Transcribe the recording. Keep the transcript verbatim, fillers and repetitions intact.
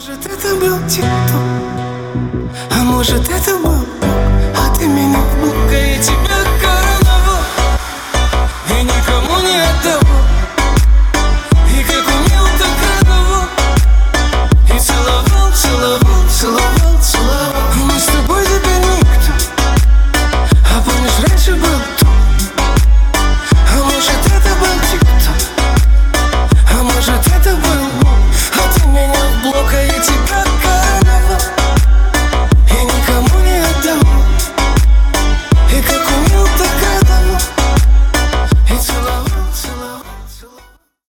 Может, это был ТикТок, а может, это был Бог, а ты меня в Бога, я тебя